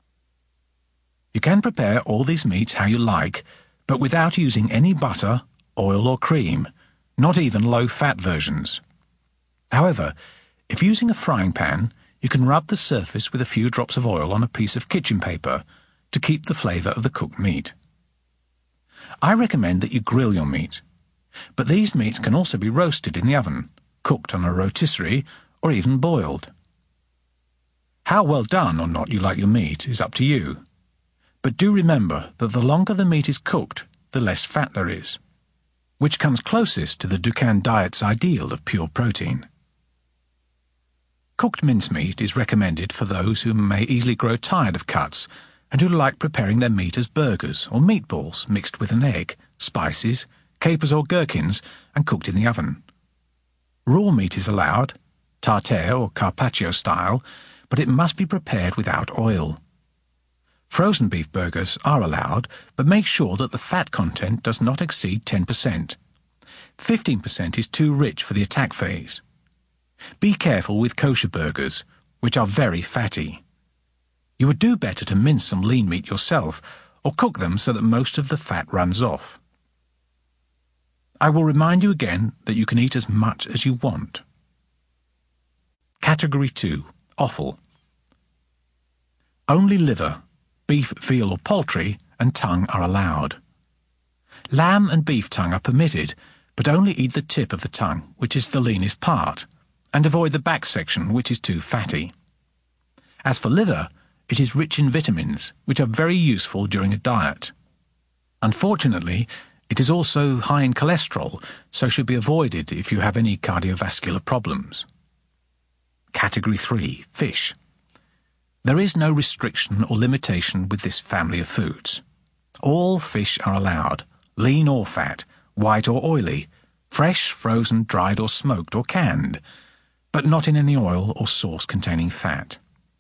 You can prepare all these meats how you like, but without using any butter, oil or cream, not even low-fat versions. However, if using a frying pan, you can rub the surface with a few drops of oil on a piece of kitchen paper to keep the flavour of the cooked meat. I recommend that you grill your meat, but these meats can also be roasted in the oven, cooked on a rotisserie, or even boiled. How well done or not you like your meat is up to you, but do remember that the longer the meat is cooked, the less fat there is, which comes closest to the Dukan diet's ideal of pure protein. Cooked mincemeat is recommended for those who may easily grow tired of cuts and who like preparing their meat as burgers or meatballs mixed with an egg, spices, capers or gherkins and cooked in the oven. Raw meat is allowed, tartare or carpaccio style, but it must be prepared without oil. Frozen beef burgers are allowed, but make sure that the fat content does not exceed 10%. 15% is too rich for the attack phase. Be careful with kosher burgers, which are very fatty. You would do better to mince some lean meat yourself, or cook them so that most of the fat runs off. I will remind you again that you can eat as much as you want. Category 2. Offal. Only liver, beef, veal or poultry, and tongue are allowed. Lamb and beef tongue are permitted, but only eat the tip of the tongue, which is the leanest part, and avoid the back section, which is too fatty. As for liver, it is rich in vitamins, which are very useful during a diet. Unfortunately, it is also high in cholesterol, so should be avoided if you have any cardiovascular problems. Category 3. Fish. There is no restriction or limitation with this family of foods. All fish are allowed, lean or fat, white or oily, fresh, frozen, dried or smoked or canned, but not in any oil or sauce containing fat.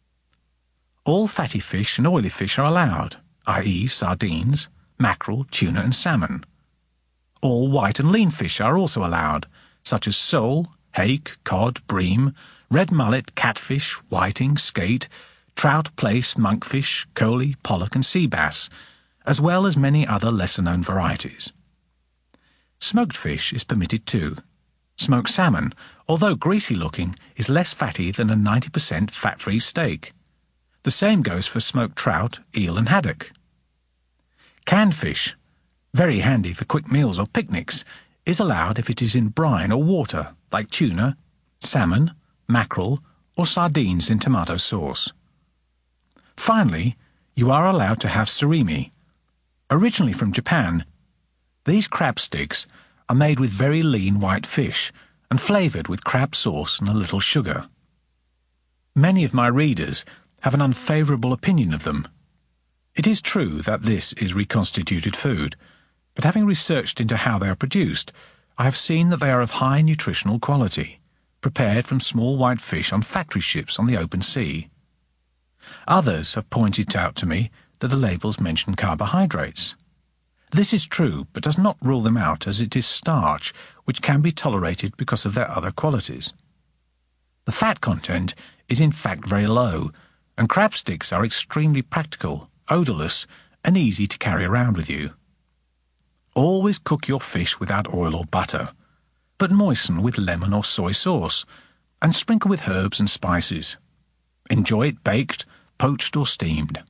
All fatty fish and oily fish are allowed, i.e. sardines, mackerel, tuna and salmon. All white and lean fish are also allowed, such as sole, hake, cod, bream, red mullet, catfish, whiting, skate, trout, plaice, monkfish, coley, pollock and sea bass, as well as many other lesser-known varieties. Smoked fish is permitted too. Smoked salmon, although greasy-looking, is less fatty than a 90% fat-free steak. The same goes for smoked trout, eel and haddock. Canned fish, very handy for quick meals or picnics, is allowed if it is in brine or water, like tuna, salmon, mackerel or sardines in tomato sauce. Finally, you are allowed to have surimi. Originally from Japan, these crab sticks are made with very lean white fish and flavoured with crab sauce and a little sugar. Many of my readers have an unfavourable opinion of them. It is true that this is reconstituted food, but having researched into how they are produced, I have seen that they are of high nutritional quality, prepared from small white fish on factory ships on the open sea. Others have pointed out to me that the labels mention carbohydrates. This is true, but does not rule them out, as it is starch, which can be tolerated because of their other qualities. The fat content is in fact very low, and crab sticks are extremely practical, odourless, and easy to carry around with you. Always cook your fish without oil or butter, but moisten with lemon or soy sauce, and sprinkle with herbs and spices. Enjoy it baked, poached or steamed.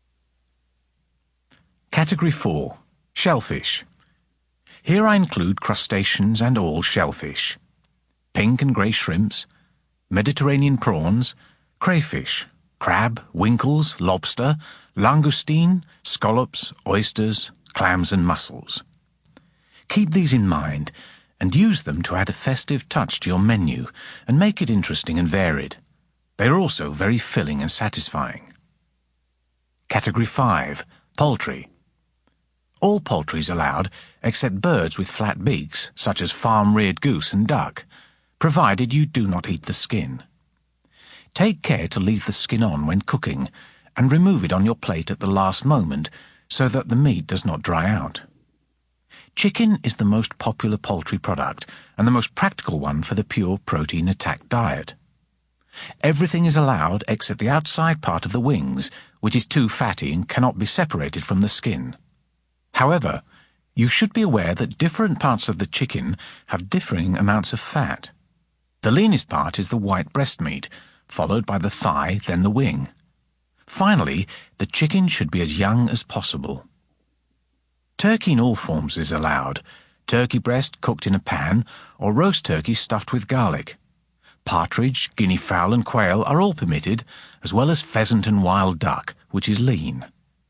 Category 4. Shellfish. Here I include crustaceans and all shellfish. Pink and grey shrimps, Mediterranean prawns, crayfish, crab, winkles, lobster, langoustine, scallops, oysters, clams and mussels. Keep these in mind and use them to add a festive touch to your menu and make it interesting and varied. They are also very filling and satisfying. Category 5. Poultry. All poultry is allowed except birds with flat beaks, such as farm-reared goose and duck, provided you do not eat the skin. Take care to leave the skin on when cooking and remove it on your plate at the last moment so that the meat does not dry out. Chicken is the most popular poultry product and the most practical one for the pure protein-attacked diet. Everything is allowed except the outside part of the wings, which is too fatty and cannot be separated from the skin. However, you should be aware that different parts of the chicken have differing amounts of fat. The leanest part is the white breast meat, followed by the thigh, then the wing. Finally, the chicken should be as young as possible. Turkey in all forms is allowed. Turkey breast cooked in a pan, or roast turkey stuffed with garlic. Partridge, guinea fowl and quail are all permitted, as well as pheasant and wild duck, which is lean.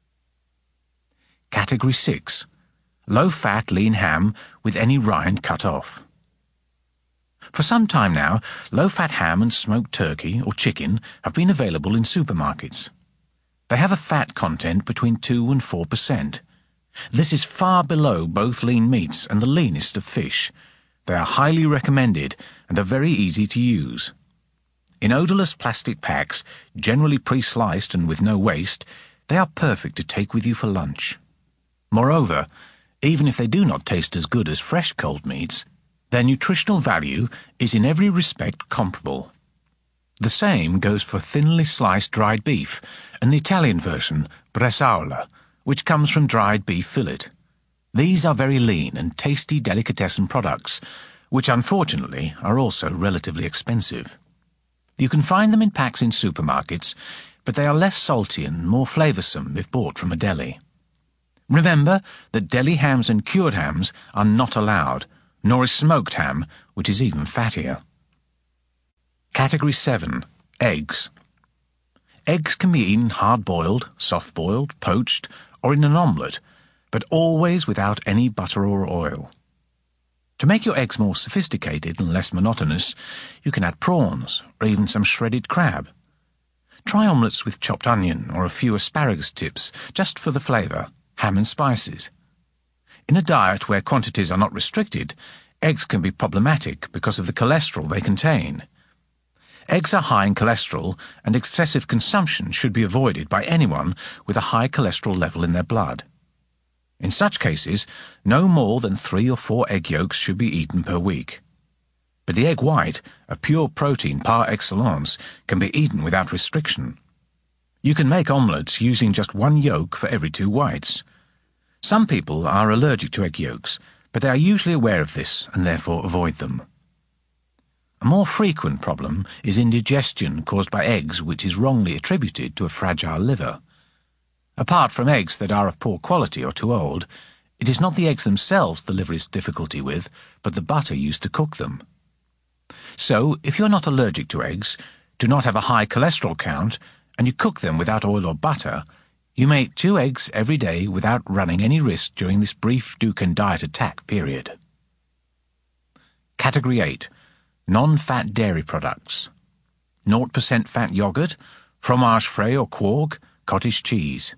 Category 6. Low-fat lean ham with any rind cut off. For some time now, low-fat ham and smoked turkey or chicken have been available in supermarkets. They have a fat content between 2 and 4%. This is far below both lean meats and the leanest of fish. They are highly recommended and are very easy to use. In odourless plastic packs, generally pre-sliced and with no waste, they are perfect to take with you for lunch. Moreover, even if they do not taste as good as fresh cold meats, their nutritional value is in every respect comparable. The same goes for thinly sliced dried beef and the Italian version, bresaola, which comes from dried beef fillet. These are very lean and tasty delicatessen products, which unfortunately are also relatively expensive. You can find them in packs in supermarkets, but they are less salty and more flavoursome if bought from a deli. Remember that deli hams and cured hams are not allowed, nor is smoked ham, which is even fattier. Category 7. Eggs. Eggs can be eaten hard-boiled, soft-boiled, poached, or in an omelette, but always without any butter or oil. To make your eggs more sophisticated and less monotonous, you can add prawns, or even some shredded crab. Try omelettes with chopped onion or a few asparagus tips, just for the flavour, ham and spices. In a diet where quantities are not restricted, eggs can be problematic because of the cholesterol they contain. Eggs are high in cholesterol, and excessive consumption should be avoided by anyone with a high cholesterol level in their blood. In such cases, no more than 3 or 4 egg yolks should be eaten per week. But the egg white, a pure protein par excellence, can be eaten without restriction. You can make omelettes using just 1 yolk for every 2 whites. Some people are allergic to egg yolks, but they are usually aware of this and therefore avoid them. A more frequent problem is indigestion caused by eggs, which is wrongly attributed to a fragile liver. Apart from eggs that are of poor quality or too old, it is not the eggs themselves the liver is difficulty with, but the butter used to cook them. So, if you are not allergic to eggs, do not have a high cholesterol count, and you cook them without oil or butter, you may eat 2 eggs every day without running any risk during this brief Dukan diet attack period. Category 8. Non-fat dairy products. 0% fat yogurt, fromage frais or quark, cottage cheese.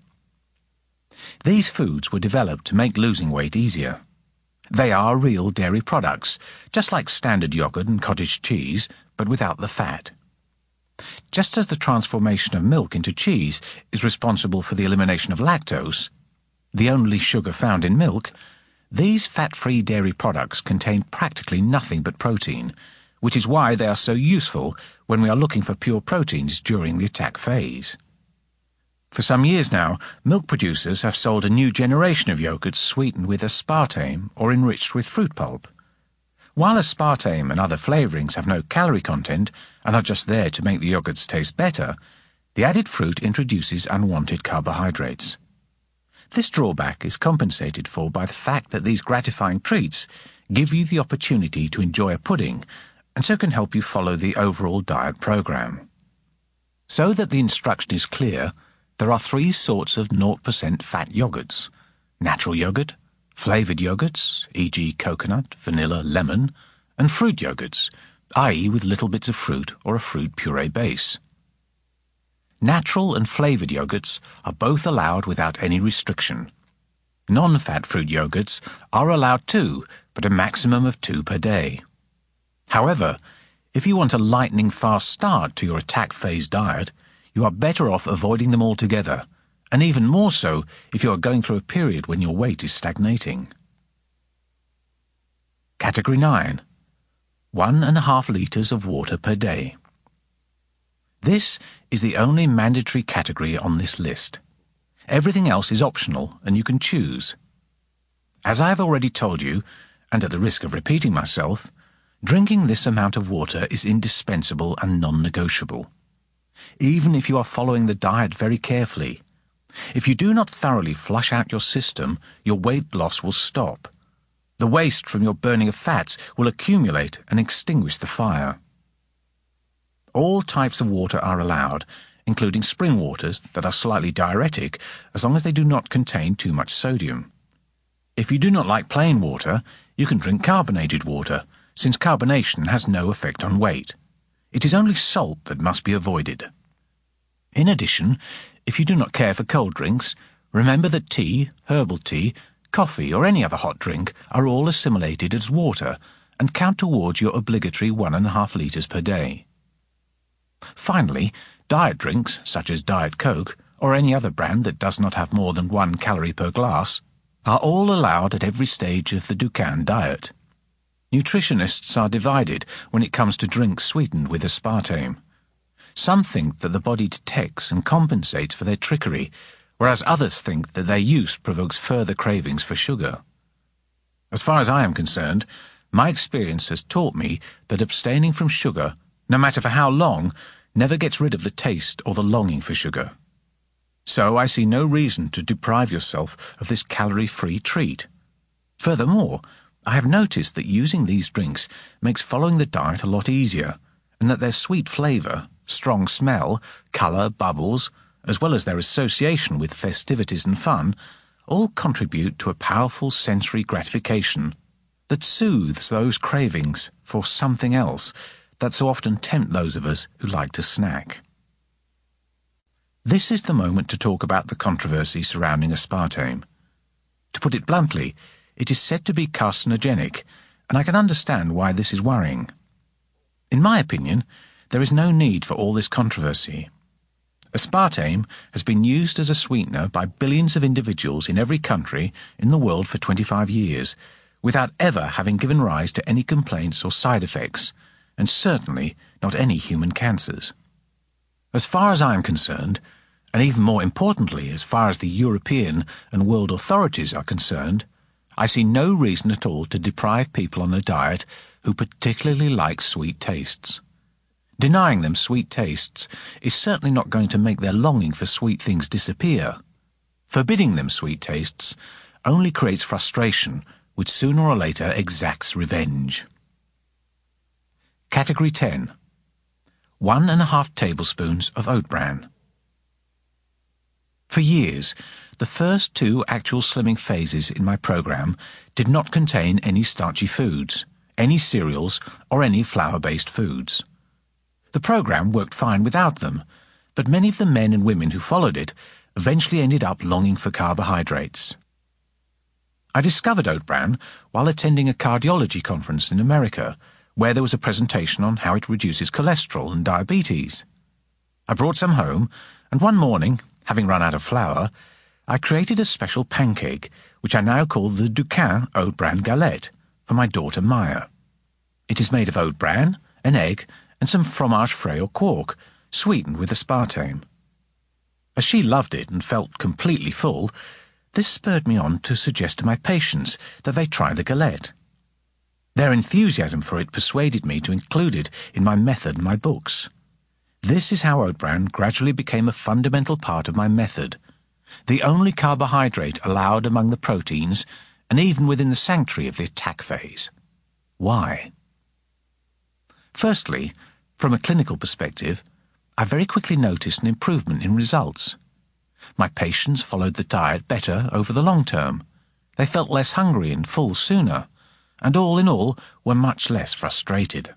These foods were developed to make losing weight easier. They are real dairy products, just like standard yogurt and cottage cheese, but without the fat. Just as the transformation of milk into cheese is responsible for the elimination of lactose, the only sugar found in milk, these fat-free dairy products contain practically nothing but protein, which is why they are so useful when we are looking for pure proteins during the attack phase. For some years now, milk producers have sold a new generation of yogurts sweetened with aspartame or enriched with fruit pulp. While aspartame and other flavourings have no calorie content and are just there to make the yogurts taste better, the added fruit introduces unwanted carbohydrates. This drawback is compensated for by the fact that these gratifying treats give you the opportunity to enjoy a pudding and so can help you follow the overall diet program. So that the instruction is clear, there are 3 sorts of 0% fat yogurts: natural yogurt, flavoured yogurts, e.g. coconut, vanilla, lemon, and fruit yogurts, i.e. with little bits of fruit or a fruit puree base. Natural and flavoured yogurts are both allowed without any restriction. Non-fat fruit yogurts are allowed too, but a maximum of 2 per day. However, if you want a lightning fast start to your attack phase diet, you are better off avoiding them altogether, and even more so if you are going through a period when your weight is stagnating. Category 9. 1.5 litres of water per day. This is the only mandatory category on this list. Everything else is optional and you can choose. As I have already told you, and at the risk of repeating myself, drinking this amount of water is indispensable and non-negotiable. Even if you are following the diet very carefully, if you do not thoroughly flush out your system, your weight loss will stop. The waste from your burning of fats will accumulate and extinguish the fire. All types of water are allowed, including spring waters that are slightly diuretic as long as they do not contain too much sodium. If you do not like plain water, you can drink carbonated water, since carbonation has no effect on weight. It is only salt that must be avoided. In addition, if you do not care for cold drinks, remember that tea, herbal tea, coffee or any other hot drink are all assimilated as water and count towards your obligatory 1.5 litres per day. Finally, diet drinks, such as Diet Coke or any other brand that does not have more than 1 calorie per glass, are all allowed at every stage of the Dukan diet. Nutritionists are divided when it comes to drinks sweetened with aspartame. Some think that the body detects and compensates for their trickery, whereas others think that their use provokes further cravings for sugar. As far as I am concerned, my experience has taught me that abstaining from sugar, no matter for how long, never gets rid of the taste or the longing for sugar. So I see no reason to deprive yourself of this calorie-free treat. Furthermore, I have noticed that using these drinks makes following the diet a lot easier, and that their sweet flavour, strong smell, colour, bubbles, as well as their association with festivities and fun, all contribute to a powerful sensory gratification that soothes those cravings for something else that so often tempt those of us who like to snack. This is the moment to talk about the controversy surrounding aspartame. To put it bluntly, it is said to be carcinogenic, and I can understand why this is worrying. In my opinion, there is no need for all this controversy. Aspartame has been used as a sweetener by billions of individuals in every country in the world for 25 years, without ever having given rise to any complaints or side effects, and certainly not any human cancers. As far as I am concerned, and even more importantly as far as the European and world authorities are concerned, I see no reason at all to deprive people on a diet who particularly like sweet tastes. Denying them sweet tastes is certainly not going to make their longing for sweet things disappear. Forbidding them sweet tastes only creates frustration, which sooner or later exacts revenge. Category 10. 1½ tablespoons of oat bran. For years, the first 2 actual slimming phases in my program did not contain any starchy foods, any cereals, or any flour-based foods. The program worked fine without them, but many of the men and women who followed it eventually ended up longing for carbohydrates. I discovered oat bran while attending a cardiology conference in America, where there was a presentation on how it reduces cholesterol and diabetes. I brought some home, and one morning, having run out of flour, I created a special pancake, which I now call the Duquin Oat Bran Galette, for my daughter Maya. It is made of oat bran, an egg, and some fromage frais or quark, sweetened with aspartame. As she loved it and felt completely full, this spurred me on to suggest to my patients that they try the galette. Their enthusiasm for it persuaded me to include it in my method and my books. This is how oat bran gradually became a fundamental part of my method, the only carbohydrate allowed among the proteins and even within the sanctuary of the attack phase. Why? Firstly, from a clinical perspective, I very quickly noticed an improvement in results. My patients followed the diet better over the long term. They felt less hungry and full sooner, and all in all were much less frustrated.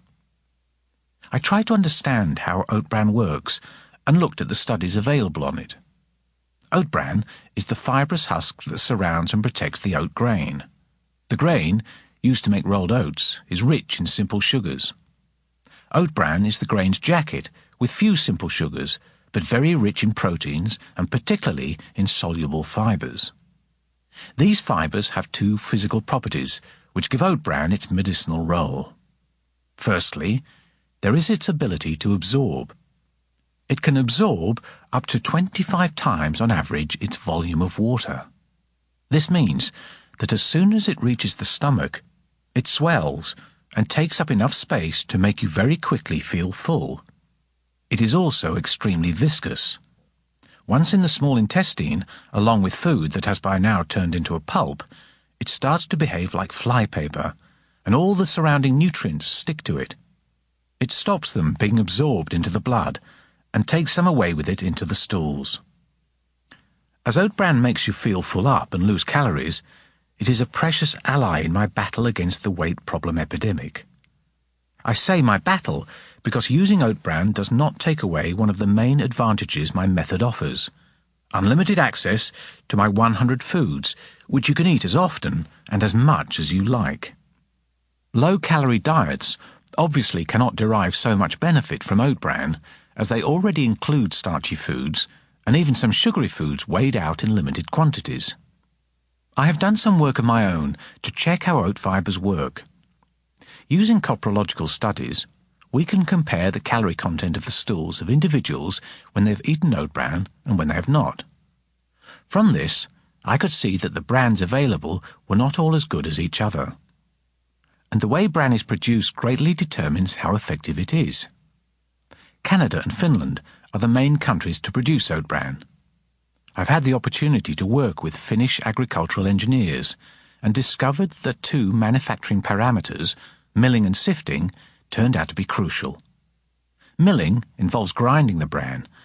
I tried to understand how oat bran works and looked at the studies available on it. Oat bran is the fibrous husk that surrounds and protects the oat grain. The grain, used to make rolled oats, is rich in simple sugars. Oat bran is the grain's jacket, with few simple sugars, but very rich in proteins and particularly in soluble fibres. These fibres have 2 physical properties, which give oat bran its medicinal role. Firstly, there is its ability to absorb. It can absorb up to 25 times on average its volume of water. This means that as soon as it reaches the stomach, it swells and takes up enough space to make you very quickly feel full. It is also extremely viscous. Once in the small intestine, along with food that has by now turned into a pulp, it starts to behave like flypaper, and all the surrounding nutrients stick to it. It stops them being absorbed into the blood and takes some away with it into the stools. As oat bran makes you feel full up and lose calories, it is a precious ally in my battle against the weight problem epidemic. I say my battle because using oat bran does not take away one of the main advantages my method offers: unlimited access to my 100 foods, which you can eat as often and as much as you like. Low-calorie diets obviously cannot derive so much benefit from oat bran, as they already include starchy foods and even some sugary foods weighed out in limited quantities. I have done some work of my own to check how oat fibres work. Using coprological studies, we can compare the calorie content of the stools of individuals when they have eaten oat bran and when they have not. From this, I could see that the brands available were not all as good as each other. And the way bran is produced greatly determines how effective it is. Canada and Finland are the main countries to produce oat bran. I've had the opportunity to work with Finnish agricultural engineers and discovered that two manufacturing parameters, milling and sifting, turned out to be crucial. Milling involves grinding the bran